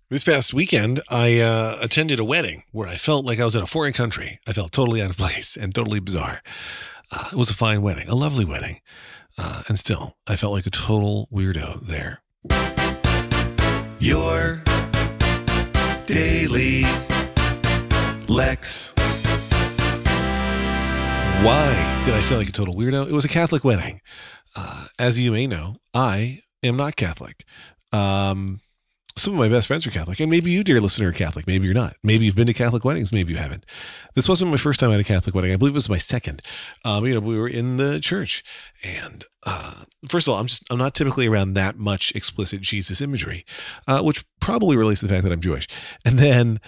This past weekend, I attended a wedding where I felt like I was in a foreign country. I felt totally out of place and totally bizarre. It was a fine wedding, a lovely wedding. And still, I felt like a total weirdo there. Your Daily Lex. Why did I feel like a total weirdo? It was a Catholic wedding. As you may know, I am not Catholic. Some of my best friends are Catholic, and maybe you, dear listener, are Catholic. Maybe you're not. Maybe you've been to Catholic weddings. Maybe you haven't. This wasn't my first time at a Catholic wedding. I believe it was my second. We were in the church, and first of all, I'm not typically around that much explicit Jesus imagery, which probably relates to the fact that I'm Jewish. And then,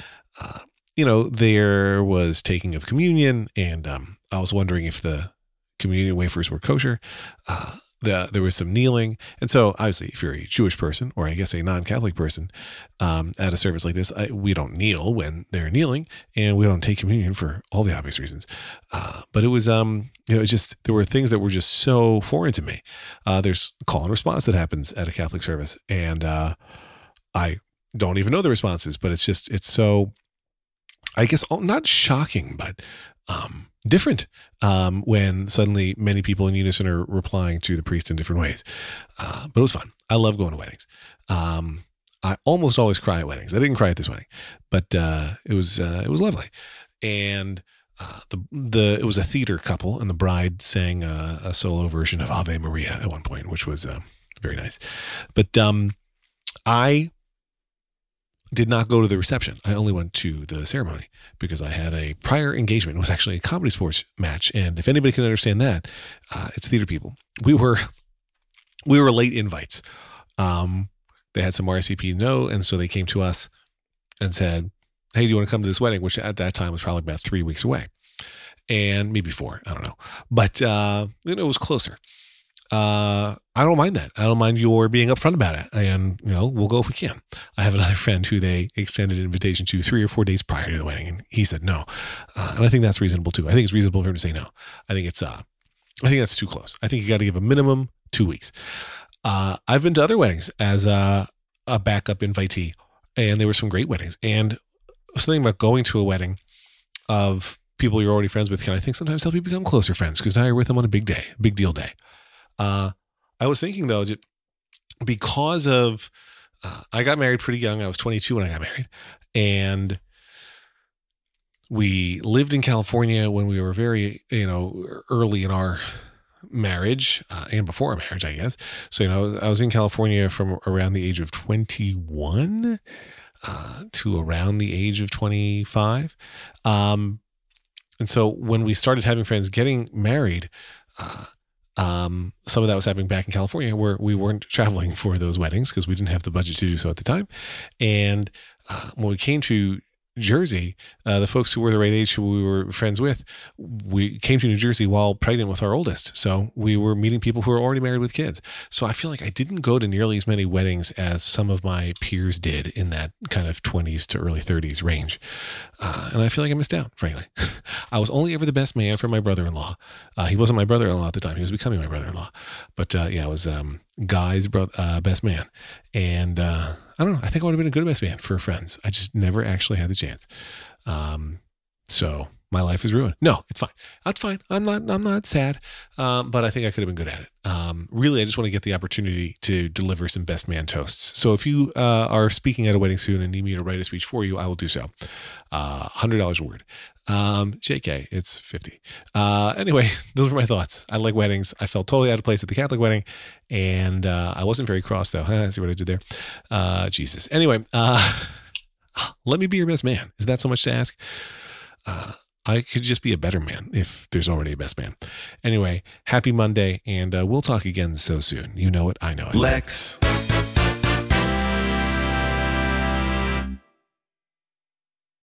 there was taking of communion, and I was wondering if the communion wafers were kosher. There was some kneeling. And so obviously if you're a Jewish person, or I guess a non-Catholic person, at a service like this, we don't kneel when they're kneeling, and we don't take communion for all the obvious reasons. But it was, it's just, there were things that were just so foreign to me. There's call and response that happens at a Catholic service. And, I don't even know the responses, but it's so, I guess, not shocking, but, different when suddenly many people in unison are replying to the priest in different ways. But it was fun. I love going to weddings. I almost always cry at weddings. I didn't cry at this wedding, but it was lovely. And it was a theater couple, and the bride sang a solo version of Ave Maria at one point, which was very nice. But I did not go to the reception. I only went to the ceremony because I had a prior engagement. It was actually a comedy sports match. And if anybody can understand that, it's theater people. We were late invites. They had some RSVP no. And so they came to us and said, hey, do you want to come to this wedding? Which at that time was probably about 3 weeks away, and maybe 4. I don't know. But, it was closer. I don't mind that. I don't mind your being upfront about it. And, we'll go if we can. I have another friend who they extended an invitation to 3 or 4 days prior to the wedding, and he said no. And I think that's reasonable too. I think it's reasonable for him to say no. I think that's too close. I think you got to give a minimum 2 weeks. I've been to other weddings as a backup invitee, and there were some great weddings. And something about going to a wedding of people you're already friends with can, I think, sometimes help you become closer friends, because now you're with them on a big deal day. I was thinking though, because of, I got married pretty young. I was 22 when I got married, and we lived in California when we were very, early in our marriage, and before our marriage, I guess. So, I was in California from around the age of 21, to around the age of 25. And so when we started having friends getting married, some of that was happening back in California, where we weren't traveling for those weddings because we didn't have the budget to do so at the time. And when we came to Jersey, the folks who were the right age who we were friends with, we came to New Jersey while pregnant with our oldest. So we were meeting people who were already married with kids. So I feel like I didn't go to nearly as many weddings as some of my peers did in that kind of 20s to early 30s range. And I feel like I missed out, frankly. I was only ever the best man for my brother-in-law. He wasn't my brother-in-law at the time. He was becoming my brother-in-law. But I was Guy's best man. And I don't know. I think I would have been a good best man for friends. I just never actually had the chance. So my life is ruined. No, it's fine. That's fine. I'm not sad. But I think I could have been good at it. Really, I just want to get the opportunity to deliver some best man toasts. So if you are speaking at a wedding soon and need me to write a speech for you, I will do so. $100 a word. JK, it's 50. Anyway, those were my thoughts. I like weddings. I felt totally out of place at the Catholic wedding, and I wasn't very cross though. See what I did there? Jesus. Anyway, let me be your best man. Is that so much to ask? I could just be a better man if there's already a best man. Anyway, happy Monday, and we'll talk again so soon. You know it. I know it. Lex.